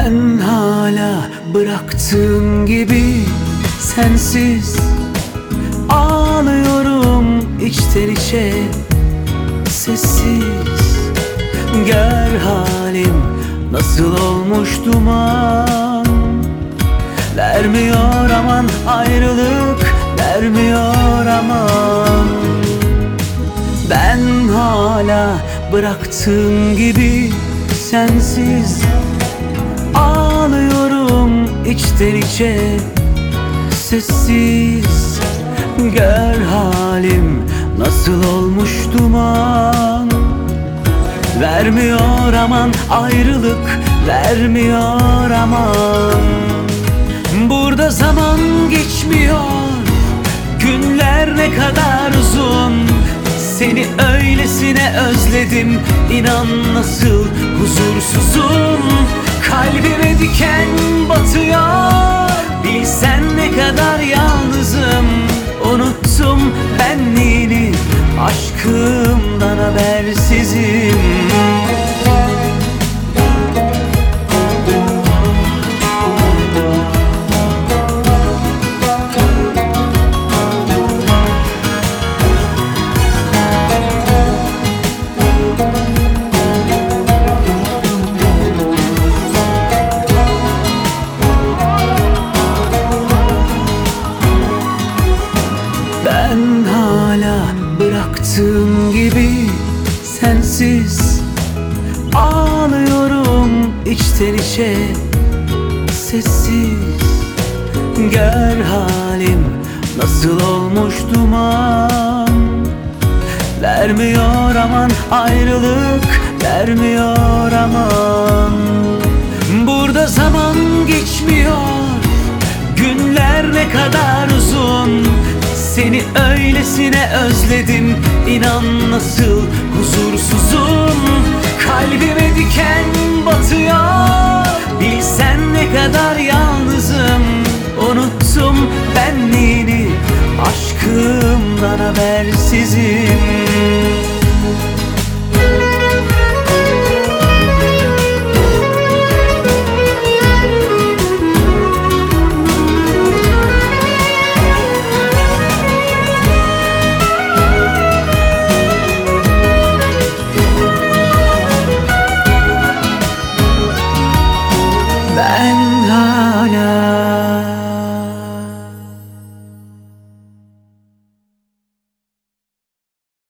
Ben hala bıraktığım gibi sensiz ağlıyorum içten içe, sessiz. Gör halim nasıl olmuş duman. Vermiyor aman ayrılık, vermiyor aman. Ben hala bıraktığım gibi sensiz ağlıyorum içten içe, sessiz. Gör halim nasıl olmuş duman. Vermiyor aman ayrılık, vermiyor aman. Burada zaman geçmiyor, günler ne kadar uzun. Seni öylesine özledim, inan nasıl huzursuzum. Kalbime diken batıyor, bilsen ne kadar yalnızım. Unuttum benliğini, aşkımdan habersizim. Ben hala bıraktığım gibi sensiz ağlıyorum içten içe, sessiz. Gör halim nasıl olmuş duman. Vermiyor aman ayrılık, vermiyor aman. Burada zaman geçmiyor, günler ne kadar uzun. Seni öylesine özledim, inan nasıl huzursuzum. Kalbime diken batıyor, bilsen ne kadar yalnızım. Unuttum benliğini, aşkımdan habersizim. Ben